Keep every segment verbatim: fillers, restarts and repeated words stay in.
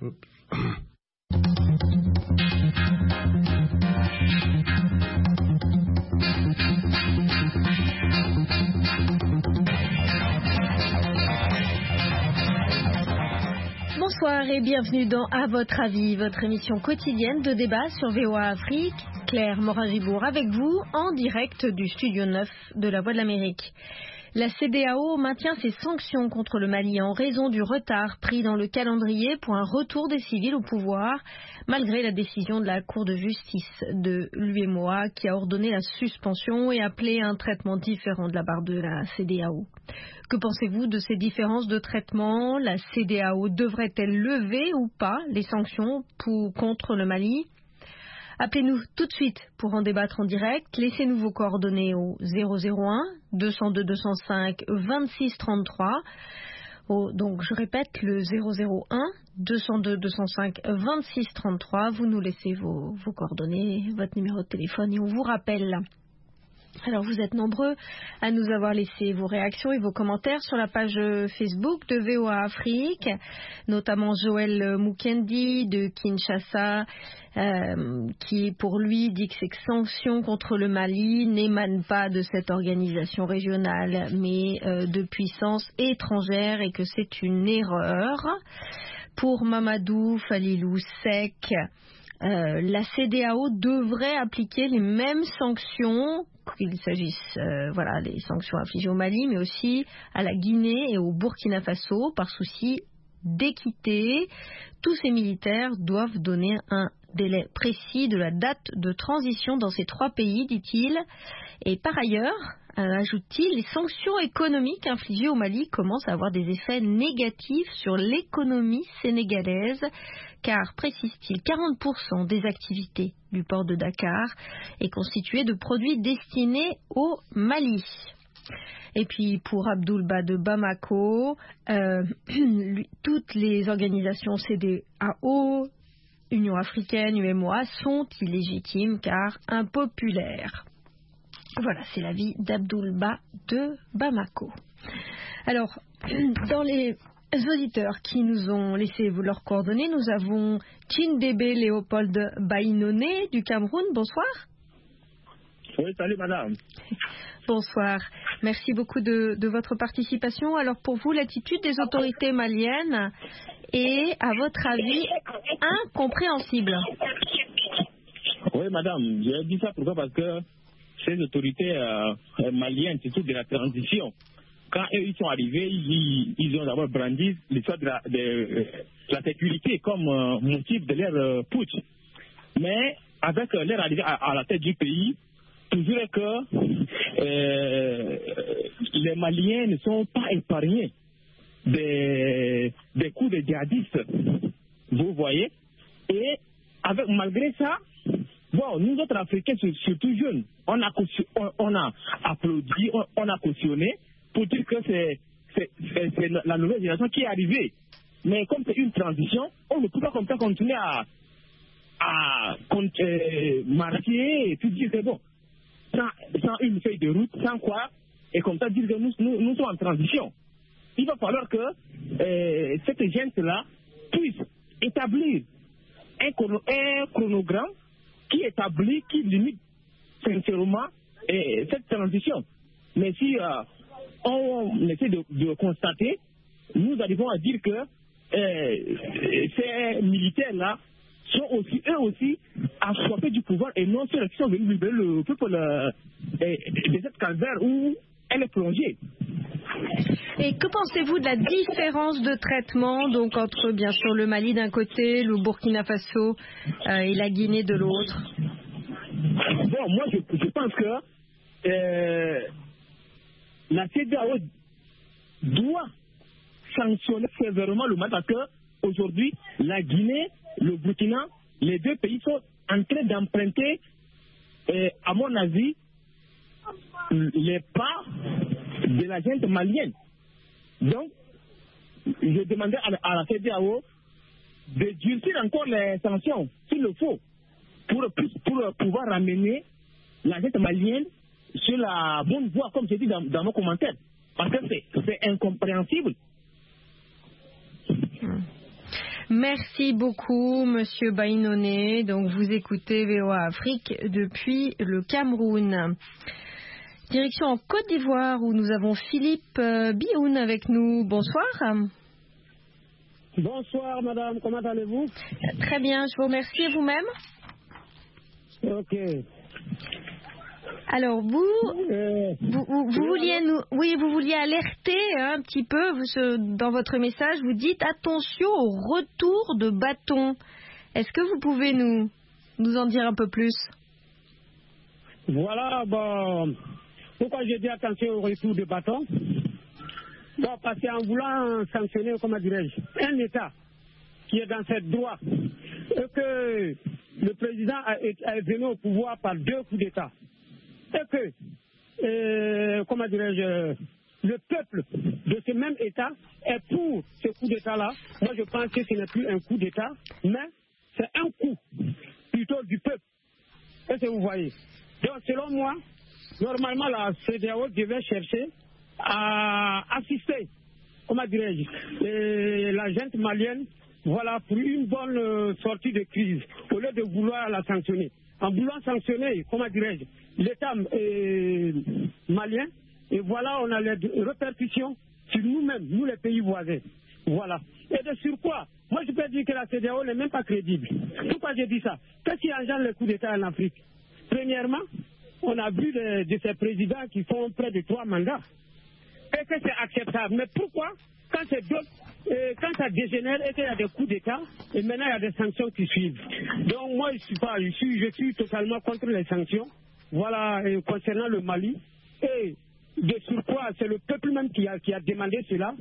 Oups. Bonsoir et bienvenue dans À votre avis, votre émission quotidienne de débat sur V O A Afrique. Claire Morin-Gibourg avec vous en direct du studio neuf de La Voix de l'Amérique. La C E D E A O maintient ses sanctions contre le Mali en raison du retard pris dans le calendrier pour un retour des civils au pouvoir, malgré la décision de la Cour de justice de l'U E M O A qui a ordonné la suspension et appelé à un traitement différent de la part de la C E D E A O. Que pensez-vous de ces différences de traitement? La C E D E A O devrait-elle lever ou pas les sanctions pour, contre le Mali? Appelez-nous tout de suite pour en débattre en direct. Laissez-nous vos coordonnées au zéro zéro un deux cent deux deux cent cinq vingt-six trente-trois. Oh, donc je répète le zéro zéro un deux cent deux deux cent cinq vingt-six trente-trois. Vous nous laissez vos, vos coordonnées, votre numéro de téléphone et on vous rappelle. Alors vous êtes nombreux à nous avoir laissé vos réactions et vos commentaires sur la page Facebook de V O A Afrique, notamment Joël Mukendi de Kinshasa, euh, qui pour lui dit que ces sanctions contre le Mali n'émanent pas de cette organisation régionale mais euh, de puissances étrangères et que c'est une erreur. Pour Mamadou Falilou Sek, euh, la C E D E A O devrait appliquer les mêmes sanctions, qu'il s'agisse euh, voilà, des sanctions infligées au Mali, mais aussi à la Guinée et au Burkina Faso, par souci d'équité. Tous ces militaires doivent donner un délai précis de la date de transition dans ces trois pays, dit-il. Et par ailleurs, euh, ajoute-t-il, les sanctions économiques infligées au Mali commencent à avoir des effets négatifs sur l'économie sénégalaise, car, précise-t-il, quarante pour cent des activités du port de Dakar est constitué de produits destinés au Mali. Et puis pour Abdoulba de Bamako, euh, lui, toutes les organisations C E D E A O, Union africaine, U E M O A sont illégitimes car impopulaires. Voilà, c'est l'avis d'Abdoulba de Bamako. Alors, dans les auditeurs qui nous ont laissé leurs coordonnées, nous avons Chindebe Léopold Bainone du Cameroun. Bonsoir. Oui, salut madame. Bonsoir. Merci beaucoup de, de votre participation. Alors pour vous, l'attitude des autorités maliennes est, à votre avis, incompréhensible. Oui madame, j'ai dit ça pourquoi? Parce que ces autorités euh, maliennes, surtout de la transition, quand eux ils sont arrivés, ils, ils ont d'abord brandi l'histoire de la, de, de la sécurité comme euh, motif de leur euh, putsch. Mais avec euh, leur arrivée à, à la tête du pays, toujours est que euh, les Maliens ne sont pas épargnés des, des coups de djihadistes, vous voyez. Et avec, malgré ça, bon, nous autres Africains, surtout jeunes, on a, on, on a applaudi, on, on a cautionné pour dire que c'est, c'est, c'est, c'est la nouvelle génération qui est arrivée. Mais comme c'est une transition, on ne peut pas comme ça continuer à, à euh, marcher et tout dire c'est bon. Sans, sans une feuille de route, sans quoi, et comme ça dire que nous, nous, nous sommes en transition. Il va falloir que euh, cette gente-là puisse établir un, chrono, un chronogramme qui établit, qui limite sincèrement euh, cette transition. Mais si euh, on, on essaie de, de constater, nous arrivons à dire que euh, ces militaires-là sont aussi, eux aussi, assoiffés du pouvoir et non ceux qui sont venus libérer le peuple euh, de cette calvaire où elle est plongée. Et que pensez-vous de la différence de traitement donc entre, bien sûr, le Mali d'un côté, le Burkina Faso euh, et la Guinée de l'autre? Bon, moi, je, je pense que euh, la C E D E A O doit sanctionner sévèrement le Mali parce qu'aujourd'hui, la Guinée, le Burkina, les deux pays sont en train d'emprunter, euh, à mon avis, les pas de la gente malienne. Donc, je demandais à, à la C E D E A O de durcir encore les sanctions, s'il le faut, pour, pour pouvoir ramener la gente malienne sur la bonne voie, comme j'ai dit dans, dans mon commentaire. Parce que c'est, c'est incompréhensible. Merci beaucoup, Monsieur Baïnoné. Donc, vous écoutez V O A Afrique depuis le Cameroun. Direction en Côte d'Ivoire où nous avons Philippe euh, Bioun avec nous. Bonsoir. Bonsoir, madame. Comment allez-vous? Très bien, je vous remercie. Et vous-même? Ok. Alors, vous, Euh, vous, vous, vous vouliez nous, oui, vous vouliez alerter hein, un petit peu vous, ce, dans votre message. Vous dites attention au retour de bâton. Est-ce que vous pouvez nous, nous en dire un peu plus? Voilà, bon, pourquoi j'ai dit attention au retour de bâton? Bon, parce qu'en voulant sanctionner, comment dirais-je, un État qui est dans ses droits, et que le président a, est venu au pouvoir par deux coups d'État, et que, euh, comment dirais-je, le peuple de ce même État est pour ce coup d'État-là, moi je pense que ce n'est plus un coup d'État, mais c'est un coup plutôt du peuple. Est-ce que vous voyez? Donc selon moi, normalement la C E D E A O devait chercher à assister, comment dirais-je, la gente malienne, voilà, pour une bonne euh, sortie de crise, au lieu de vouloir la sanctionner. En voulant sanctionner, comment dirais-je, l'État euh, malien, et voilà, on a les répercussions sur nous-mêmes, nous les pays voisins. Voilà. Et de sur quoi? Moi, je peux dire que la C E D E A O n'est même pas crédible. Pourquoi j'ai dit ça? Qu'est-ce qui engendre le coup d'État en Afrique? Premièrement, on a vu de, de ces présidents qui font près de trois mandats. Et que c'est acceptable. Mais pourquoi, quand c'est d'autres, euh, quand ça dégénère et qu'il y a des coups d'État, et maintenant il y a des sanctions qui suivent. Donc moi, je suis pas, je suis, je suis totalement contre les sanctions. Voilà, euh, concernant le Mali. Et de surcroît, c'est le peuple même qui a, qui a demandé cela.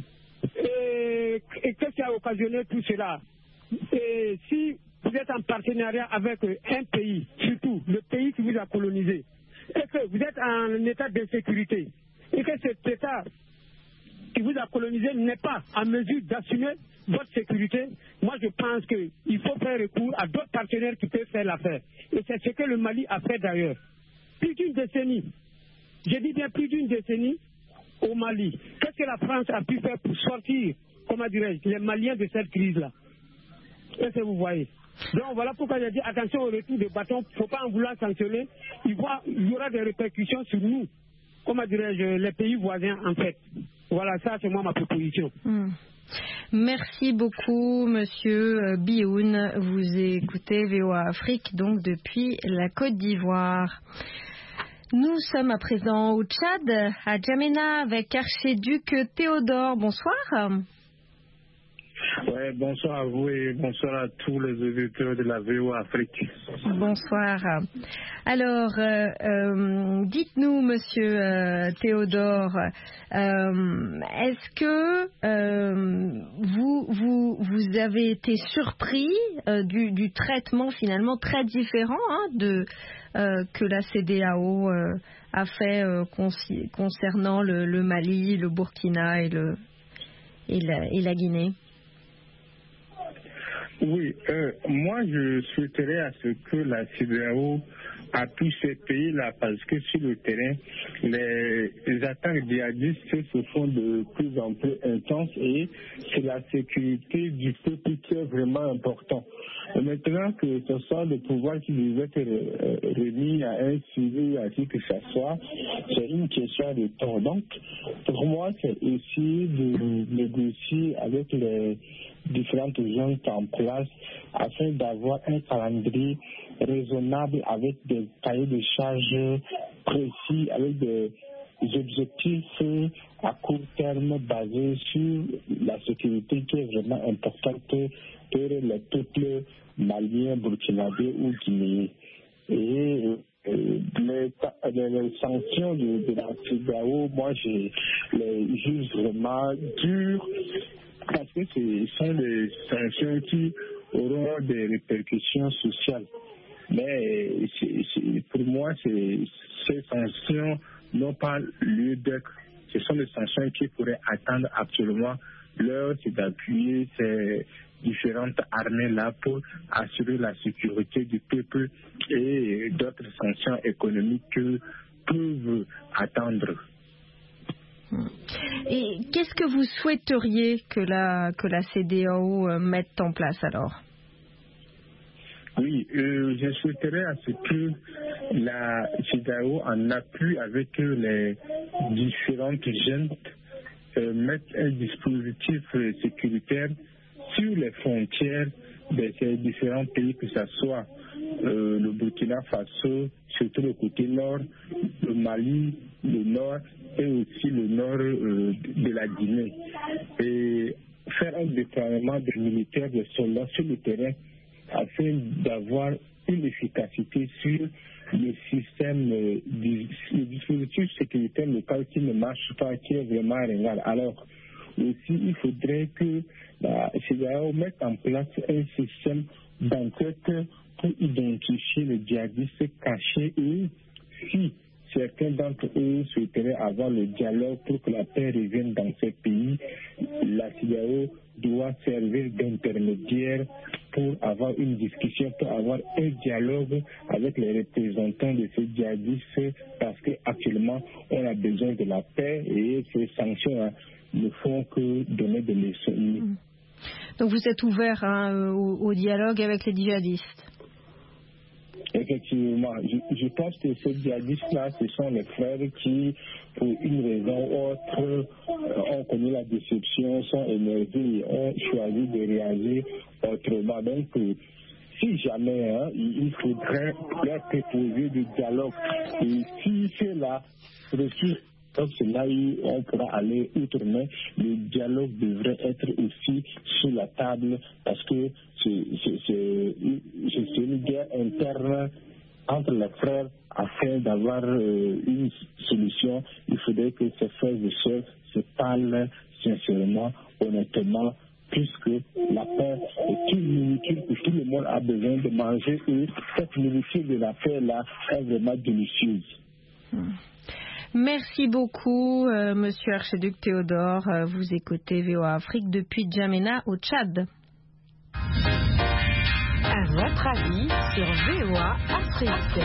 Et, et qu'est-ce qui a occasionné tout cela? Et si vous êtes en partenariat avec un pays, surtout le pays qui vous a colonisé, et que vous êtes en état d'insécurité, et que cet État qui vous a colonisé n'est pas en mesure d'assumer votre sécurité, moi je pense qu'il faut faire recours à d'autres partenaires qui peuvent faire l'affaire. Et c'est ce que le Mali a fait d'ailleurs. Plus d'une décennie, je dis bien plus d'une décennie au Mali. Qu'est-ce que la France a pu faire pour sortir, comment dirais-je, les Maliens de cette crise-là? Est-ce que vous voyez? Donc voilà pourquoi j'ai dit attention au retour de bâton, il ne faut pas en vouloir sanctionner, il, voit, il y aura des répercussions sur nous, comment dirais-je, les pays voisins en fait. Voilà, ça c'est moi ma proposition. Hmm. Merci beaucoup, Monsieur Bioun. Vous écoutez V O A Afrique, donc depuis la Côte d'Ivoire. Nous sommes à présent au Tchad, à Djamena, avec Archiduc Théodore. Bonsoir. Ouais, bonsoir à vous et bonsoir à tous les auditeurs de la V O A Afrique. Bonsoir. Alors, euh, euh, dites-nous, Monsieur euh, Théodore, euh, est-ce que euh, vous, vous, vous avez été surpris euh, du, du traitement finalement très différent hein, de, euh, que la C E D E A O euh, a fait euh, conci- concernant le, le Mali, le Burkina et, le, et, la, et la Guinée? Oui, euh, moi je souhaiterais à ce que la C E D E A O appuie ces pays-là parce que sur le terrain, les, les attaques djihadistes se font de plus en plus intenses et c'est la sécurité du peuple qui est vraiment important. Et maintenant que ce soit le pouvoir qui devait être remis à un suivi, à qui que ce soit, c'est une question de temps. Donc, pour moi, c'est essayer de négocier avec les différentes zones en place afin d'avoir un calendrier raisonnable avec des cahiers de charges précis, avec des objectifs à court terme basés sur la sécurité qui est vraiment importante pour les peuples maliens, burkinabés ou guinéens. Et euh, les, les, les sanctions de, de la C E D E A O, moi je les juge vraiment dures parce que ce sont des sanctions qui auront des répercussions sociales. Mais c'est, c'est, pour moi, c'est, ces sanctions n'ont pas lieu d'être. Ce sont des sanctions qui pourraient attendre absolument l'heure, c'est d'appuyer ces différentes armées-là pour assurer la sécurité du peuple et d'autres sanctions économiques que peuvent attendre. Et qu'est-ce que vous souhaiteriez que la, que la C D A O mette en place alors? Oui, euh, je souhaiterais à ce que la C D A O, en appui avec les différentes jeunes, euh, mette un dispositif euh, sécuritaire sur les frontières de ces différents pays, que ce soit euh, le Burkina Faso, surtout le côté nord, le Mali, le nord et aussi le nord euh, de la Guinée. Et faire un déploiement de militaires, de soldats sur le terrain afin d'avoir une efficacité sur le système, euh, du, le dispositif sécuritaire local qui ne marche pas, qui est vraiment ringard. Alors, aussi, il faudrait que la C D A O mette en place un système d'enquête pour identifier les djihadistes cachés et si certains d'entre eux souhaiteraient avoir le dialogue pour que la paix revienne dans ces pays, la C D A O doit servir d'intermédiaire pour avoir une discussion, pour avoir un dialogue avec les représentants de ces djihadistes, parce qu'actuellement, on a besoin de la paix et ces sanctions hein, ne font que donner des leçons. Donc vous êtes ouvert hein, au, au dialogue avec les djihadistes? Effectivement, je, je pense que ces djihadistes-là, ce sont les frères qui, pour une raison ou autre, euh, ont connu la déception, sont énervés et ont choisi de réagir autrement. Donc, euh, si jamais hein, il faudrait leur proposer du dialogue, et si cela refuse, comme cela, on pourra aller outre, mais le dialogue devrait être aussi sur la table parce que c'est une guerre interne entre les frères afin d'avoir euh, une solution. Il faudrait que ces frères et sœurs se parlent sincèrement, honnêtement, puisque la paix est une nourriture que tout le monde a besoin de manger et cette nourriture de la paix-là est vraiment délicieuse. Hum. Merci beaucoup, euh, Monsieur Archiduc Théodore. Euh, vous écoutez V O A Afrique depuis Djamena au Tchad. À votre avis sur V O A Afrique.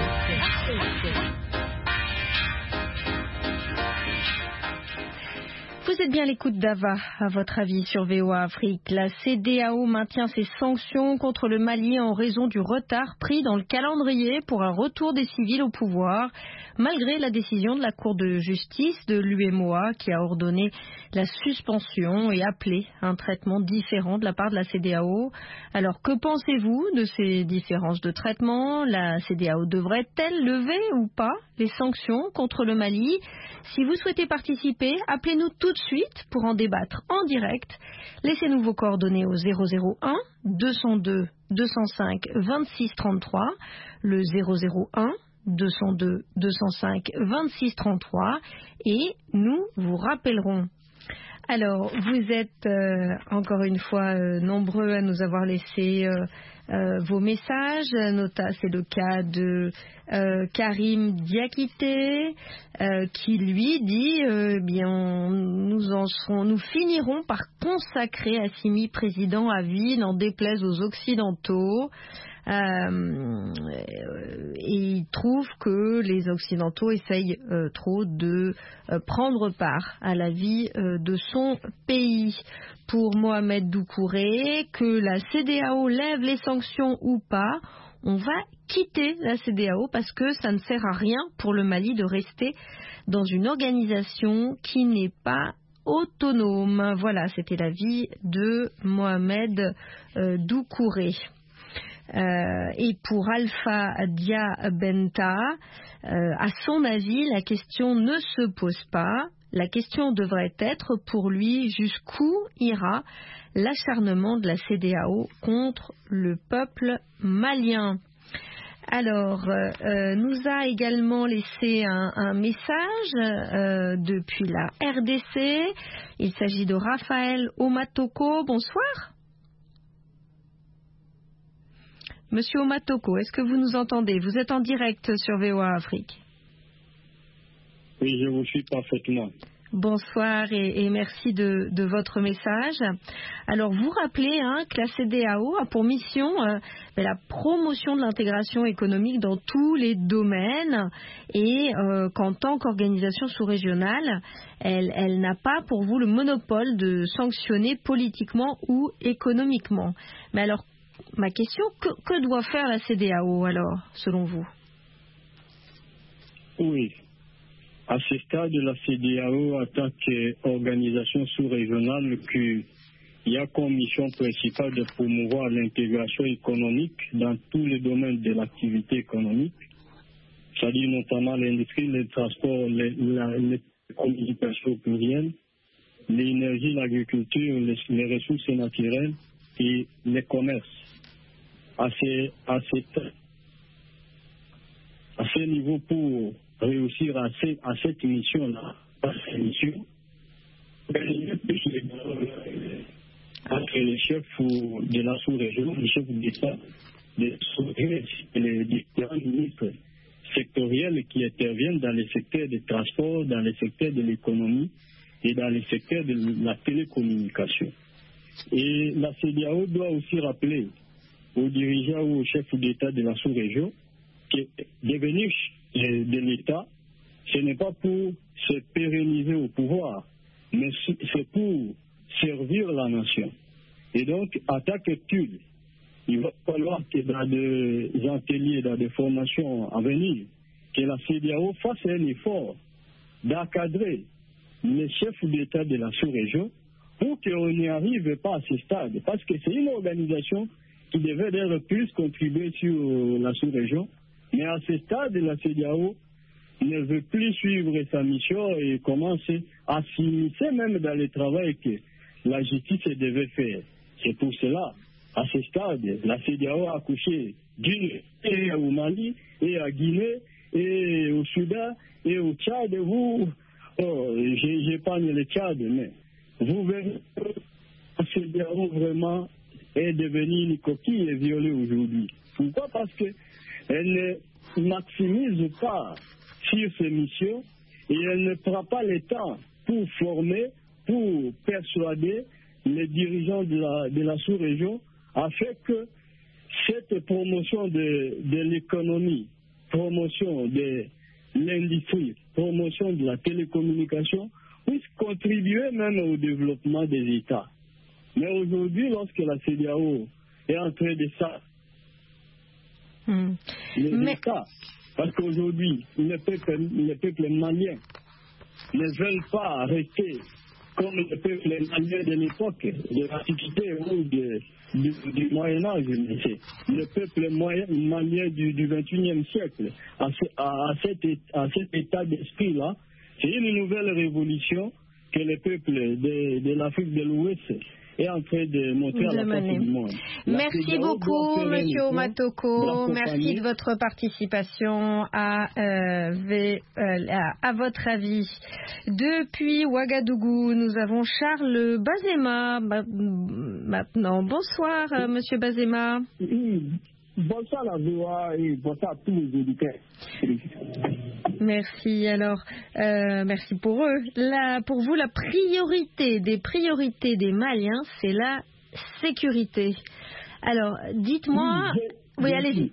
Vous êtes bien à l'écoute d'Ava, à votre avis sur V O A Afrique. La C D A O maintient ses sanctions contre le Mali en raison du retard pris dans le calendrier pour un retour des civils au pouvoir, malgré la décision de la Cour de justice de l'U M O A qui a ordonné la suspension et appelé un traitement différent de la part de la C D A O. Alors que pensez-vous de ces différences de traitement? La C D A O devrait-elle lever ou pas les sanctions contre le Mali? Si vous souhaitez participer, appelez-nous tout de suite pour en débattre en direct. Laissez-nous vos coordonnées au zéro zéro un deux zéro deux deux zéro cinq vingt-six trente-trois, le zéro zéro un deux zéro deux deux zéro cinq vingt-six trente-trois et nous vous rappellerons. Alors, vous êtes euh, encore une fois euh, nombreux à nous avoir laissé euh, euh, vos messages. Nota, c'est le cas de euh, Karim Diakité euh, qui lui dit euh, bien nous en serons, nous finirons par consacrer Assimi président à vie, n'en déplaise aux Occidentaux. Euh, et il trouve que les Occidentaux essayent euh, trop de euh, prendre part à la vie euh, de son pays. Pour Mohamed Doucouré, que la C D A O lève les sanctions ou pas, on va quitter la C D A O parce que ça ne sert à rien pour le Mali de rester dans une organisation qui n'est pas autonome. Voilà, c'était l'avis de Mohamed euh, Doucouré. Euh, et pour Alpha Diabenta, euh, à son avis, la question ne se pose pas. La question devrait être pour lui jusqu'où ira l'acharnement de la C D A O contre le peuple malien. Alors, euh, nous a également laissé un, un message euh, depuis la R D C. Il s'agit de Raphaël Omatoko. Bonsoir. Monsieur Omatoko, est-ce que vous nous entendez? Vous êtes en direct sur V O A Afrique. Oui, je vous suis parfaitement. Bonsoir et, et merci de, de votre message. Alors, vous rappelez hein, que la C E D E A O a pour mission euh, la promotion de l'intégration économique dans tous les domaines et euh, qu'en tant qu'organisation sous-régionale, elle, elle n'a pas pour vous le monopole de sanctionner politiquement ou économiquement. Mais alors, ma question, que, que doit faire la C E D E A O alors, selon vous? Oui. À ce stade, la C E D E A O, en tant qu'organisation sous-régionale, qui a comme mission principale de promouvoir l'intégration économique dans tous les domaines de l'activité économique, c'est-à-dire notamment l'industrie, le transport, les, la, les communications plurielles, l'énergie, l'agriculture, les, les ressources naturelles et les commerces. À ce, à ce, à ce niveau, pour réussir à, ce, à cette mission-là, à cette mission, entre les chefs de la sous-région, les chefs d'État, les les différents ministres sectoriels qui interviennent dans les secteurs des transports, dans les secteurs de l'économie et dans les secteurs de la télécommunication. Et la C E D E A O doit aussi rappeler aux dirigeants ou aux chefs d'État de la sous-région que devenir de l'État, ce n'est pas pour se pérenniser au pouvoir, mais c'est pour servir la nation. Et donc, à tant qu'étude, il va falloir que dans des ateliers, dans des formations à venir, que la C E D E A O fasse un effort d'encadrer les chefs d'État de la sous-région pour qu'on n'y arrive pas à ce stade. Parce que c'est une organisation qui devait d'ailleurs plus contribuer sur la sous-région. Mais à ce stade, la C E D E A O ne veut plus suivre sa mission et commence à s'immiscer même dans le travail que la justice devait faire. C'est pour cela, à ce stade, la C E D E A O a accouché d'une et au Mali, et à Guinée, et au Soudan, et au Tchad. Vous, oh, j'épargne le Tchad, mais vous verrez que la C E D E A O vraiment est devenue une coquille violée aujourd'hui. Pourquoi? Parce que elle ne maximise pas sur ses missions et elle ne prend pas le temps pour former, pour persuader les dirigeants de la, de la sous-région afin que cette promotion de, de l'économie, promotion de l'industrie, promotion de la télécommunication puisse contribuer même au développement des États. Mais aujourd'hui, lorsque la C E D E A O est en train de ça, Mmh. les Mais... États, parce qu'aujourd'hui, les peuples, les peuples maliens ne veulent pas rester comme les peuples maliens de l'époque, de l'Antiquité ou de, du, du Moyen-Âge. Le peuple malien du, du vingt et unième siècle, à, ce, à, à, cet, à cet état d'esprit-là, c'est une nouvelle révolution que les peuples de, de l'Afrique de l'Ouest est en train de montrer à la face du monde. Merci beaucoup, Monsieur Omatoko. Merci de votre participation à, euh, v, euh, à, à votre avis. Depuis Ouagadougou, nous avons Charles Bazema. Maintenant, bonsoir, euh, Monsieur Bazema. Bonsoir la V O A et bonsoir à tous les auditeurs. Merci. Alors, euh, merci pour eux. La, pour vous, la priorité des priorités des Maliens, c'est la sécurité. Alors, dites-moi... Oui, je, oui allez-y.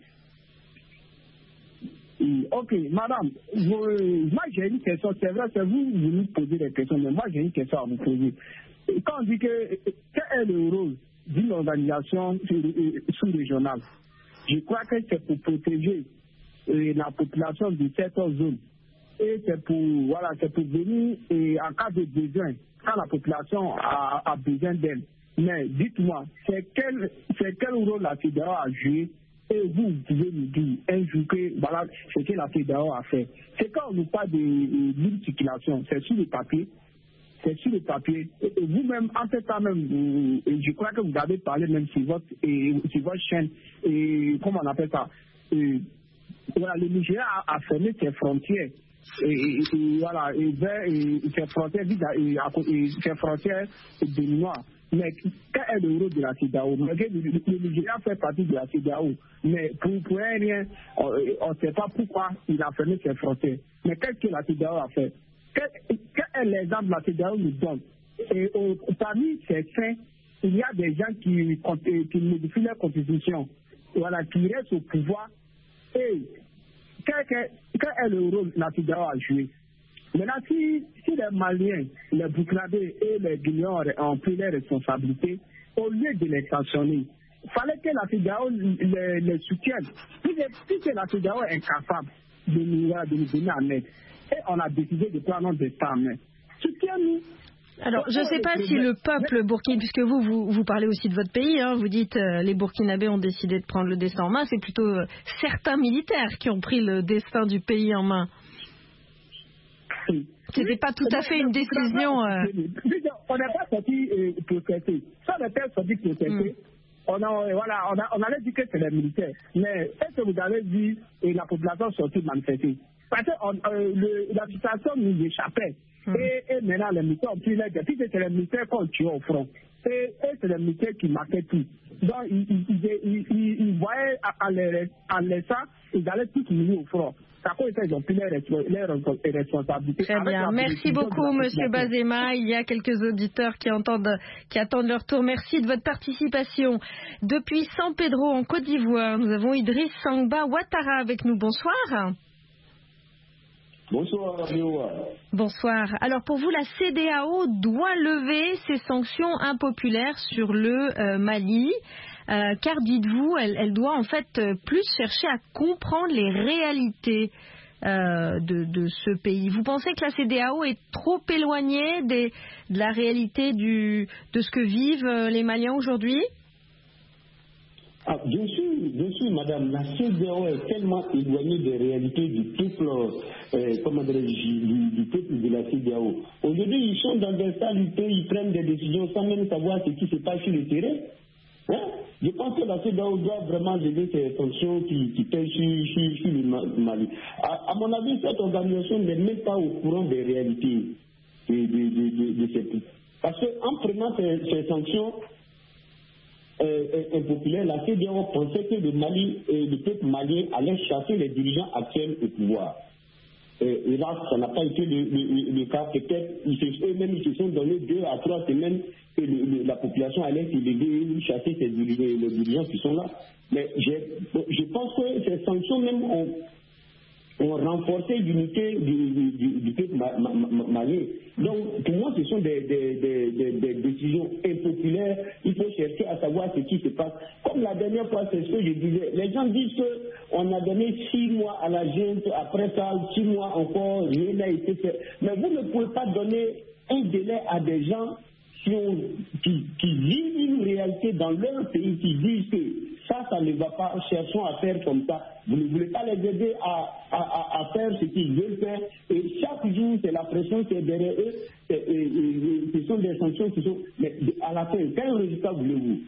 Ok, madame, vous, moi j'ai une question. C'est vrai, c'est vous qui nous posez des questions, mais moi j'ai une question à vous poser. Quand on dit que quel est le rôle d'une organisation sous-régionale, je crois que c'est pour protéger euh, la population de certaines zones. Et c'est pour, voilà, c'est pour venir et en cas de besoin, quand la population a, a besoin d'elle. Mais dites-moi, c'est quel, c'est quel rôle la C E D E A O a joué? Et vous, vous pouvez nous dire un jour que voilà ce que la C E D E A O a fait. C'est quand on nous parle de libre circulation, c'est sur le papier. C'est sur le papier. Et vous-même, en fait, même, je crois que vous avez parlé même sur votre, et, sur votre chaîne, et comment on appelle ça, et, voilà, le Nigeria a, a fermé ses frontières. Et, et, et voilà, et vers et, ses frontières, et, et, ses frontières béninoises. Mais quel est le rôle de la C E D E A O? Le, le Nigeria fait partie de la C E D E A O, mais pour, pour rien, on ne sait pas pourquoi il a fermé ses frontières. Mais qu'est-ce que la C E D E A O a fait? quel, quel est l'exemple que la C D A O nous donne? Et au, parmi ces faits, il y a des gens qui, qui modifient leur constitution, voilà, qui restent au pouvoir. Et quel, quel, quel est le rôle que la C D A O a joué? Maintenant, si, si les Maliens, les Burkinabés et les Guinéens ont pris leurs responsabilités, au lieu de les sanctionner, il fallait que la C D A O les, les soutienne. Si, si la C D A O est incapable de nous, de nous donner en aide, et on a décidé de prendre notre destin en main, soutiens-nous. Alors, je ne sais pas si le peuple burkinabé, puisque vous, vous, vous parlez aussi de votre pays, hein, vous dites euh, les Burkinabés ont décidé de prendre le destin en main, c'est plutôt euh, certains militaires qui ont pris le destin du pays en main. Ce n'était pas tout à fait une décision... Euh... On n'est pas sorti euh, protester. Si on était sorti protester, mm. on, a, voilà, on, a, on allait dire que c'est les militaires. Mais est-ce que vous avez dit et la population sortie manifester? Parce que on, euh, le, la situation nous échappait. Mm. Et, et maintenant, les militaires ont pris l'aide. Puis c'est les militaires qu'on tue au front. Et, et c'est les militaires qui marquaient tout. Donc, ils, ils, ils, ils, ils, ils voyaient en laissant, ils allaient tous mourir au front. Ils ont pris leurs responsabilités. Très bien. Merci beaucoup, Monsieur Bazema. Il y a quelques auditeurs qui, entendent, qui attendent leur tour. Merci de votre participation. Depuis San Pedro, en Côte d'Ivoire, nous avons Idriss Sangba Ouattara avec nous. Bonsoir. Bonsoir, Léoa. Bonsoir. Alors, pour vous, la C D A O doit lever ses sanctions impopulaires sur le euh, Mali. Euh, car dites-vous, elle, elle doit en fait euh, plus chercher à comprendre les réalités euh, de, de ce pays. Vous pensez que la C D A O est trop éloignée des, de la réalité du, de ce que vivent euh, les Maliens aujourd'hui? Ah, bien sûr, bien sûr, madame, la C D A O est tellement éloignée des réalités du peuple, euh, comment dire, du, du peuple de la C D A O. Aujourd'hui, ils sont dans des salles, ils prennent des décisions sans même savoir ce qui se passe sur le terrain. Hein? Je pense que la C D A O doit vraiment lever ces sanctions qui, qui pèsent sur, sur, sur le Mali. À, à mon avis, cette organisation n'est même pas au courant des réalités de, de, de, de, de ces pays. Parce qu'en prenant ces, ces sanctions euh, impopulaires, la C D A O pensait que le Mali et le peuple malien allaient chasser les dirigeants actuels au pouvoir. Et, et là, ça n'a pas été le, le, le cas. Peut-être eux-mêmes ils se sont donné deux à trois semaines que le, le, la population allait se lever, chasser ces dirigeants, les dirigeants qui sont là. Mais je pense que ces sanctions même ont, ont renforcé l'unité du, du, du peuple malien. Donc, pour moi, ce sont des, des, des, des, des décisions impopulaires. Il faut chercher à savoir ce qui se passe. Comme la dernière fois, c'est ce que je disais. Les gens disent qu'on a donné six mois à la junte, après ça, six mois encore, rien n'a été fait. Mais vous ne pouvez pas donner un délai à des gens qui, ont, qui, qui vivent une réalité dans leur pays, qui disent que ça, ça ne va pas, cherchons à faire comme ça. Vous ne voulez pas les aider à, à, à, à faire ce qu'ils veulent faire. Et chaque jour, c'est la pression qui est derrière eux. Et, et, et, ce sont des sanctions qui sont... Mais à la fin, quel résultat voulez-vous?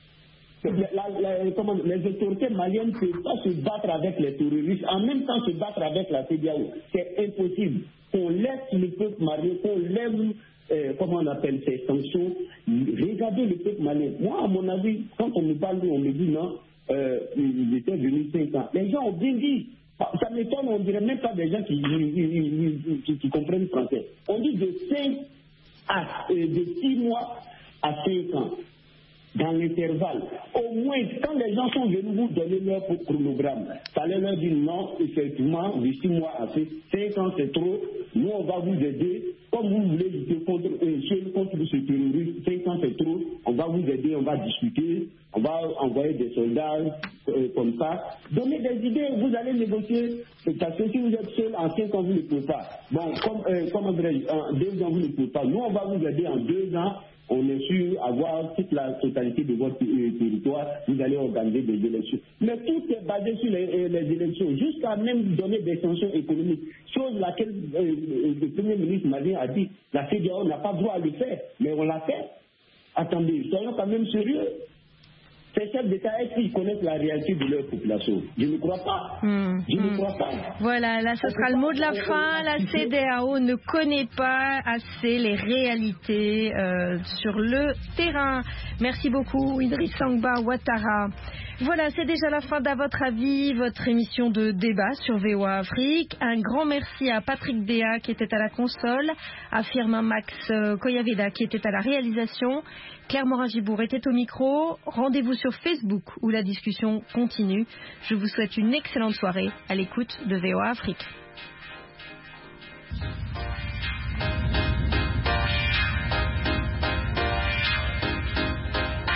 La, la, comment, les autorités maliennes ne peuvent pas se battre avec les terroristes, en même temps se battre avec la C D A O. C'est impossible. Qu'on laisse le peuple malien, qu'on lève... Euh, comment on appelle ces sanctions, regardez le peuple malien. Moi, à mon avis, quand on me parle, on me dit non, euh, ils étaient venus cinq ans. Les gens ont bien dit, ça m'étonne, on dirait même pas des gens qui, qui, qui, qui comprennent français. On dit de cinq à de six mois à cinq ans. Dans l'intervalle, au moins, quand les gens sont venus vous donner leur chronogramme, fallait leur dire non, effectivement, de six mois à cinq ans, c'est trop, nous on va vous aider, comme vous voulez lutter contre, euh, contre ce terrorisme, cinq ans c'est trop, on va vous aider, on va discuter, on va envoyer des soldats euh, comme ça, donner des idées, vous allez négocier, parce que si vous êtes seul, en cinq ans, vous ne pouvez pas. Bon, comme, euh, comme en deux ans, vous ne pouvez pas. Nous, on va vous aider en deux ans. On est sûr avoir toute la totalité de votre euh, territoire, vous allez organiser des élections. Mais tout est basé sur les, euh, les élections, jusqu'à même donner des sanctions économiques, chose laquelle euh, le Premier ministre malien a dit, la C D A O n'a pas droit à le faire, mais on l'a fait. Attendez, soyons quand même sérieux. Ces chefs d'État, est-ce qu'ils connaissent la réalité de leur population? Je ne crois pas. Mmh, Je mmh. ne crois pas. Voilà, là ce sera le mot de la fin. La C D A O ne connaît pas assez les réalités euh, sur le terrain. Merci beaucoup, Idriss Sangba Ouattara. Voilà, c'est déjà la fin d'À votre avis, votre émission de débat sur V O A Afrique. Un grand merci à Patrick Déa qui était à la console, à Firmin Max Koyaveda qui était à la réalisation. Claire Morin-Gibour était au micro. Rendez-vous sur Facebook où la discussion continue. Je vous souhaite une excellente soirée à l'écoute de V O A Afrique.